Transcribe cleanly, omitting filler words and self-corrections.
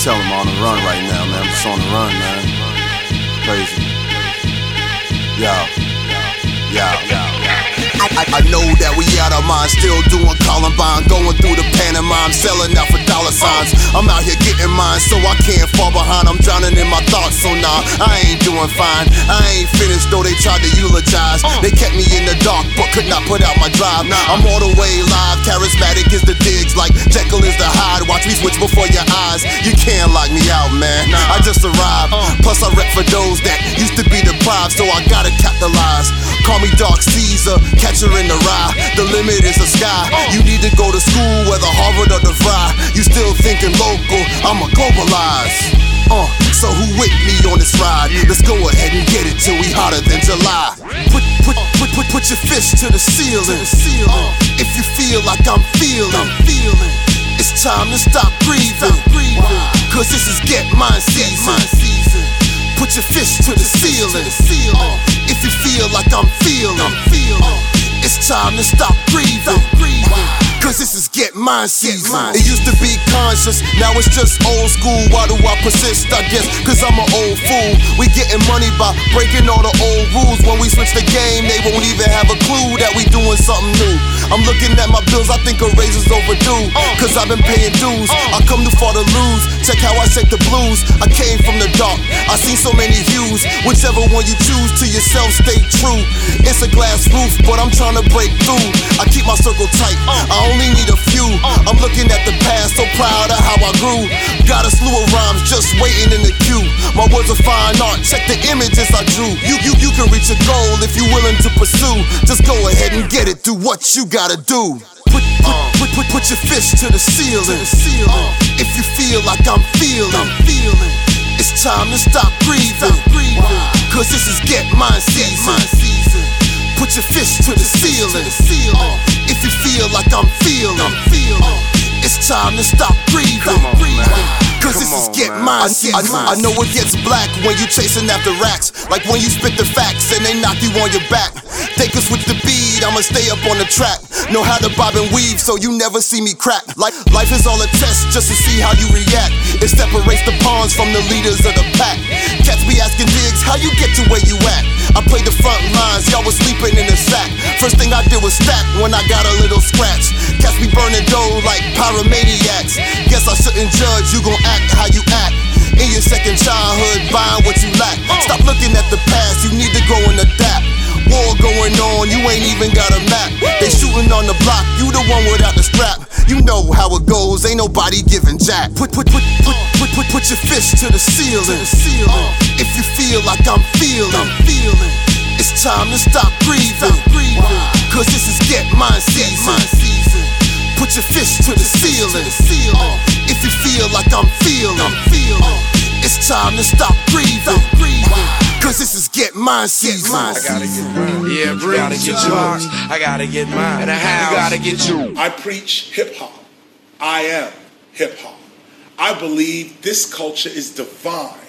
tell them I'm on the run right now, man. I'm just on the run, man. Crazy. I know that we out of mind, still doing Columbine, going through the pantomime, selling out for dollar signs. I'm out here getting mine, so I can't fall behind. I'm drowning in my thoughts, so nah, I ain't doing fine. I ain't finished, though they tried to eulogize. They kept me in the dark, but could not put out my drive. I'm all the way live, charismatic is the digs, like Jekyll is the Hyde. Watch me switch before your eyes. You can't lock me out, man. I just arrived. Plus I rep for those that used to be deprived, so I gotta capitalize. Call me Dark Caesar, catcher in the rye. The limit is the sky. You need to go to school, whether Harvard or DeVry. You still thinking local, I'ma globalize. So who with me on this ride? Let's go ahead and get it till we hotter than July. Put your fist to the ceiling. If you feel like I'm feeling, it's time to stop breathing. Cause this is Get Mine season. Put your fist to the ceiling. If you feel like I'm feeling, it's time to stop breathing. Cause this is Get Mine season. It used to be conscious, now it's just old school. Why do I persist? I guess cause I'm an old fool. We getting money by breaking all the old rules. When we switch the game, they won't even have a clue that we doing something new. I'm looking at my bills, I think a raise is overdue. Cause I've been paying dues, I come too far to lose. Check how I shake the blues, I came from the dark, I seen so many views. Whichever one you choose, to yourself stay true. It's a glass roof, but I'm trying to break through. I keep my circle tight, I only need a few. I'm looking at the past, so proud of how I grew. Got a slew of rhymes just waiting in the queue. My words are fine art, check the images I drew. You can reach a goal if you're willing to pursue. Just go ahead and get it, do what you gotta do. Put your fist to the ceiling. If you feel like I'm feeling, it's time to stop breathing. Cause this is Get Mine season. Put your fist to the ceiling. If you feel like I'm feeling, it's time to stop breathing. Cause this is Get Mine season. I know it gets black when you chasing after racks, like when you spit the facts and they knock you on your back. They can switch the beat, I'ma stay up on the track. Know how to bob and weave, so you never see me crack. Like life is all a test just to see how you react. It separates the pawns from the leaders of the pack. Cats be asking digs, how you get to where you at? I played the front lines, y'all was sleeping in the sack. First thing I did was stack when I got a little scratch. Cats be burning dough like pyromaniacs. Guess I shouldn't judge, you gon' act how you act. In your second childhood, buying what you lack. Stop looking at the past, you need to grow and adapt. War going on, you ain't even got a map. They shooting on the block, you the one without the strap. You know how it goes, ain't nobody giving jack. Put your fist to the ceiling. If you feel like I'm feeling, it's time to stop breathing. Cause this is Get Mine season. Put your fist to the ceiling. If you feel like I'm feeling, it's time to stop breathing. Cause this is Get Mine season. I gotta get mine. Yeah, bro. Gotta get yours. I gotta get mine. In the house. You gotta get you. I preach hip hop. I am hip hop. I believe this culture is divine.